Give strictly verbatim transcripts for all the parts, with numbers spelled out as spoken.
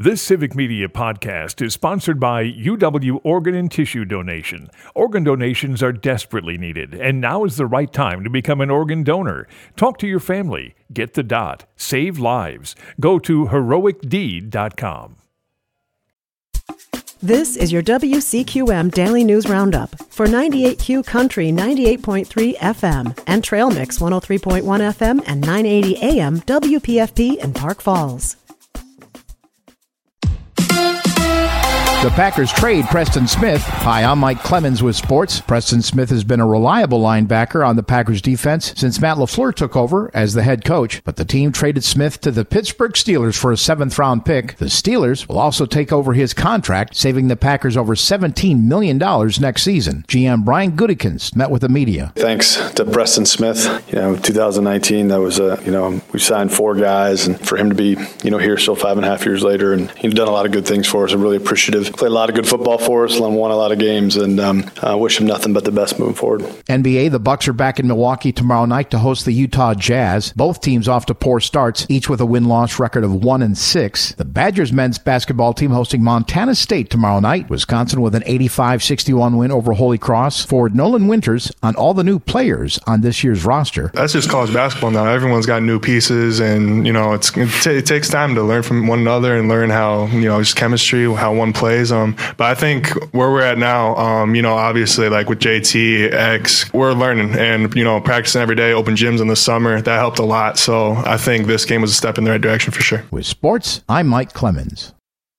This Civic Media podcast is sponsored by U W Organ and Tissue Donation. Organ donations are desperately needed, and now is the right time to become an organ donor. Talk to your family. Get the dot. Save lives. Go to heroic deed dot com. This is your W C Q M Daily News Roundup for ninety-eight Q Country ninety-eight point three F M and Trail Mix one oh three point one F M and nine eighty A M W P F P in Park Falls. The Packers trade Preston Smith. Hi, I'm Mike Clemens with sports. Preston Smith has been a reliable linebacker on the Packers defense since Matt LaFleur took over as the head coach, but the team traded Smith to the Pittsburgh Steelers for a seventh round pick. The Steelers will also take over his contract, saving the Packers over seventeen million dollars next season. G M Brian Gutekunst met with the media. Thanks to Preston Smith. You know, two thousand nineteen, that was a, you know, we signed four guys, and for him to be, you know, here still five and a half years later, and he's done a lot of good things for us. I'm really appreciative. Played a lot of good football for us, and won a lot of games, and um, I wish him nothing but the best moving forward. N B A, the Bucks are back in Milwaukee tomorrow night to host the Utah Jazz. Both teams off to poor starts, each with a win-loss record of one and six. The Badgers men's basketball team hosting Montana State tomorrow night. Wisconsin with an eighty-five sixty-one win over Holy Cross. Forward Nolan Winters on all the new players on this year's roster. That's just college basketball now. Everyone's got new pieces, and you know it's it, t- it takes time to learn from one another and learn how you know just chemistry, how one plays. Um, but I think where we're at now, um, you know, obviously like with J T, X, we're learning and you know practicing every day. Open gyms in the summer, that helped a lot. So I think this game was a step in the right direction for sure. With sports, I'm Mike Clemens.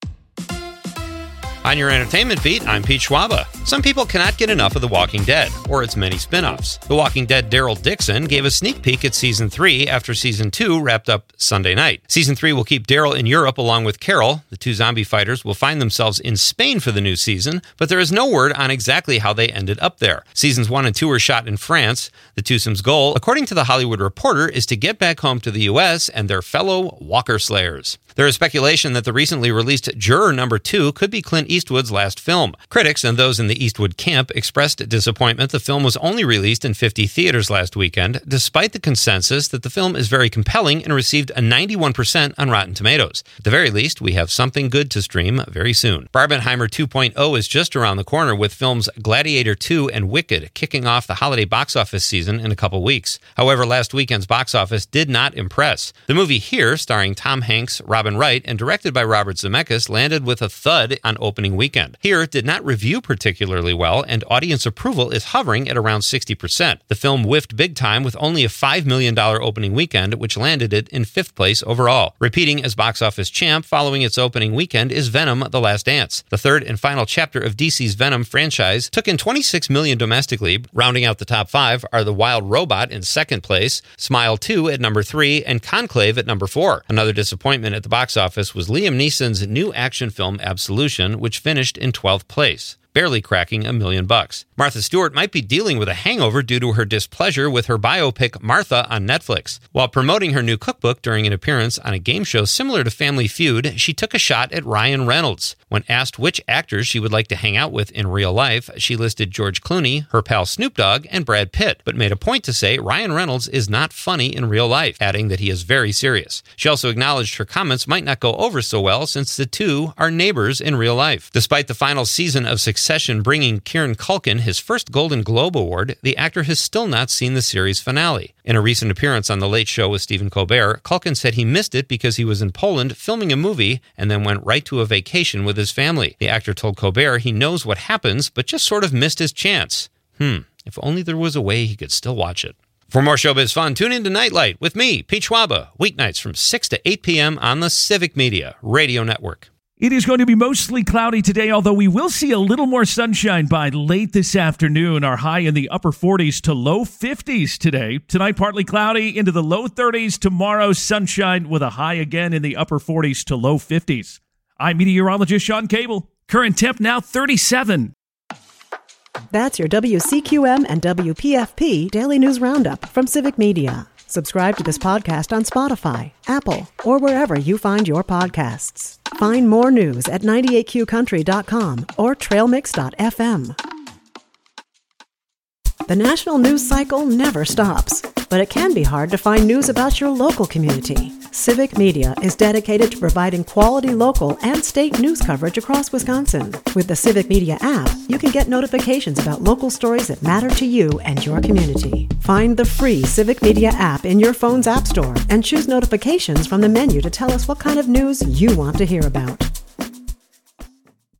On your entertainment beat, I'm Pete Schwaba. Some people cannot get enough of The Walking Dead, or its many spin-offs. The Walking Dead Daryl Dixon gave a sneak peek at Season three after Season two wrapped up Sunday night. Season three will keep Daryl in Europe along with Carol. The two zombie fighters will find themselves in Spain for the new season, but there is no word on exactly how they ended up there. Seasons one and two were shot in France. The twosomes' goal, according to The Hollywood Reporter, is to get back home to the U S and their fellow Walker Slayers. There is speculation that the recently released Juror Number two could be Clint Eastwood's last film. Critics and those in the Eastwood camp expressed disappointment the film was only released in fifty theaters last weekend, despite the consensus that the film is very compelling and received a ninety-one percent on Rotten Tomatoes. At the very least, we have something good to stream very soon. Barbenheimer two point oh is just around the corner, with films Gladiator two and Wicked kicking off the holiday box office season in a couple weeks. However, last weekend's box office did not impress. The movie Here, starring Tom Hanks, Robin Wright, and directed by Robert Zemeckis, landed with a thud on opening weekend. Here did not review particularly well, and audience approval is hovering at around sixty percent. The film whiffed big time with only a five million dollars opening weekend, which landed it in fifth place overall. Repeating as box office champ following its opening weekend is Venom: The Last Dance. The third and final chapter of D C's Venom franchise took in twenty-six million dollars domestically. Rounding out the top five are The Wild Robot in second place, Smile two at number three, and Conclave at number four. Another disappointment at the box office was Liam Neeson's new action film Absolution, which finished in twelfth place, barely cracking a million bucks. Martha Stewart might be dealing with a hangover due to her displeasure with her biopic Martha on Netflix. While promoting her new cookbook during an appearance on a game show similar to Family Feud, she took a shot at Ryan Reynolds. When asked which actors she would like to hang out with in real life, she listed George Clooney, her pal Snoop Dogg, and Brad Pitt, but made a point to say Ryan Reynolds is not funny in real life, adding that he is very serious. She also acknowledged her comments might not go over so well since the two are neighbors in real life. Despite the final season of Succession bringing Kieran Culkin his first Golden Globe Award, the actor has still not seen the series finale. In a recent appearance on The Late Show with Stephen Colbert, Culkin said he missed it because he was in Poland filming a movie and then went right to a vacation with his family. The actor told Colbert he knows what happens, but just sort of missed his chance. Hmm, if only there was a way he could still watch it. For more showbiz fun, tune in to Nightlight with me, Pete Schwaba, weeknights from six to eight p.m. on the Civic Media Radio Network. It is going to be mostly cloudy today, although we will see a little more sunshine by late this afternoon. Our high in the upper forties to low fifties today. Tonight, partly cloudy into the low thirties. Tomorrow, sunshine with a high again in the upper forties to low fifties. I'm meteorologist Sean Cable. Current temp now thirty-seven. That's your W C Q M and W P F P Daily News Roundup from Civic Media. Subscribe to this podcast on Spotify, Apple, or wherever you find your podcasts. Find more news at ninety-eight Q country dot com or trail mix dot f m. The national news cycle never stops, but it can be hard to find news about your local community. Civic Media is dedicated to providing quality local and state news coverage across Wisconsin. With the Civic Media app, you can get notifications about local stories that matter to you and your community. Find the free Civic Media app in your phone's app store and choose notifications from the menu to tell us what kind of news you want to hear about.